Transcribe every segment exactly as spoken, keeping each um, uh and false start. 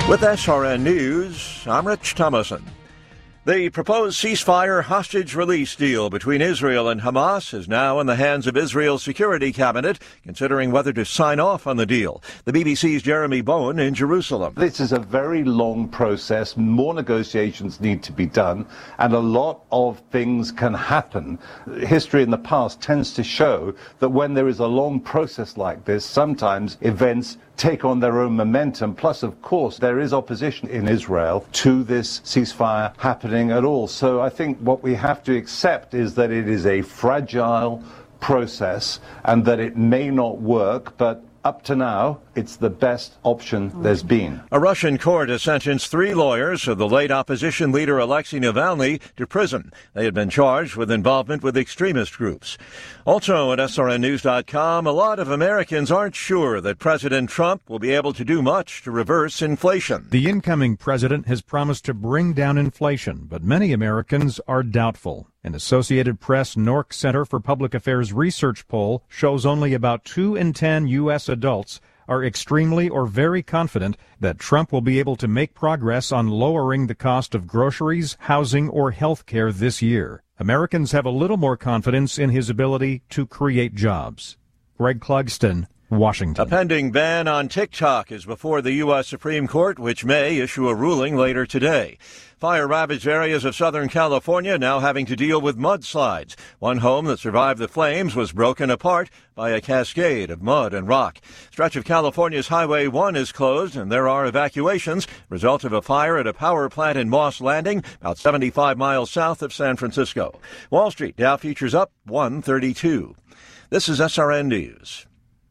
With S R N News, I'm Rich Thomason. The proposed ceasefire hostage release deal between Israel and Hamas is now in the hands of Israel's Security Cabinet, considering whether to sign off on the deal. The B B C's Jeremy Bowen in Jerusalem. This is a very long process. More negotiations need to be done, and a lot of things can happen. History in the past tends to show that when there is a long process like this, sometimes events take on their own momentum. Plus, of course, there is opposition in Israel to this ceasefire happening at all. So I think what we have to accept is that it is a fragile process and that it may not work, but up to now, it's the best option there's been. A Russian court has sentenced three lawyers of the late opposition leader Alexei Navalny to prison. They had been charged with involvement with extremist groups. Also at S R N news dot com, a lot of Americans aren't sure that President Trump will be able to do much to reverse inflation. The incoming president has promised to bring down inflation, but many Americans are doubtful. An Associated Press Nork Center for Public Affairs research poll shows only about two in ten U S adults are extremely or very confident that Trump will be able to make progress on lowering the cost of groceries, housing, or health care this year. Americans have a little more confidence in his ability to create jobs. Greg Clugston, Washington. A pending ban on TikTok is before the U S Supreme Court, which may issue a ruling later today. Fire-ravaged areas of Southern California now having to deal with mudslides. One home that survived the flames was broken apart by a cascade of mud and rock. Stretch of California's Highway one is closed, and there are evacuations, result of a fire at a power plant in Moss Landing, about seventy-five miles south of San Francisco. Wall Street, Dow futures up one thirty-two. This is S R N News.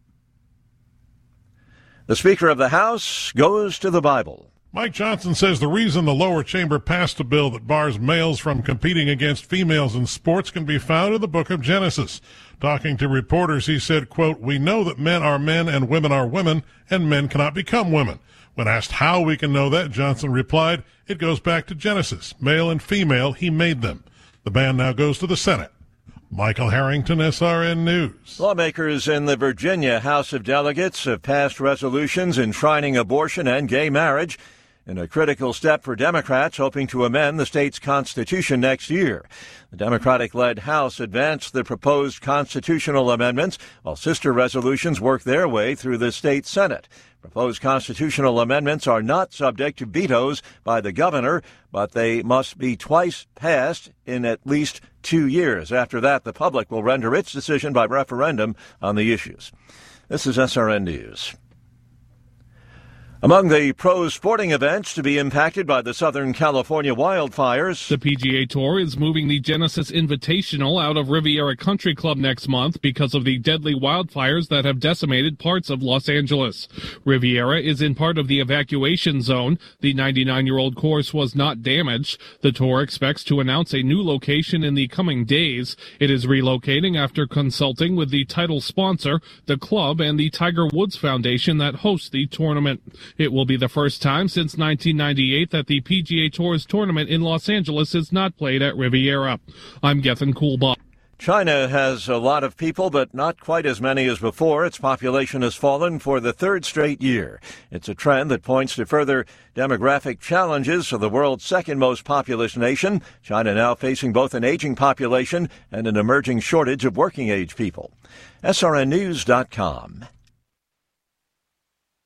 The Speaker of the House goes to the Bible. Mike Johnson says the reason the lower chamber passed a bill that bars males from competing against females in sports can be found in the book of Genesis. Talking to reporters, he said, quote, "We know that men are men and women are women, and men cannot become women." When asked how we can know that, Johnson replied, "It goes back to Genesis. Male and female, he made them." The ban now goes to the Senate. Michael Harrington, S R N News. Lawmakers in the Virginia House of Delegates have passed resolutions enshrining abortion and gay marriage in a critical step for Democrats hoping to amend the state's constitution next year. The Democratic-led House advanced the proposed constitutional amendments, while sister resolutions work their way through the state Senate. Proposed constitutional amendments are not subject to vetoes by the governor, but they must be twice passed in at least two years. After that, the public will render its decision by referendum on the issues. This is S R N News. Among the pro sporting events to be impacted by the Southern California wildfires, the P G A Tour is moving the Genesis Invitational out of Riviera Country Club next month because of the deadly wildfires that have decimated parts of Los Angeles. Riviera is in part of the evacuation zone. The ninety-nine-year-old course was not damaged. The tour expects to announce a new location in the coming days. It is relocating after consulting with the title sponsor, the club, and the Tiger Woods Foundation that hosts the tournament. It will be the first time since nineteen ninety-eight that the P G A Tour's tournament in Los Angeles is not played at Riviera. I'm Gethin Coolbaugh. China has a lot of people, but not quite as many as before. Its population has fallen for the third straight year. It's a trend that points to further demographic challenges for the world's second most populous nation. China now facing both an aging population and an emerging shortage of working-age people. S R N news dot com.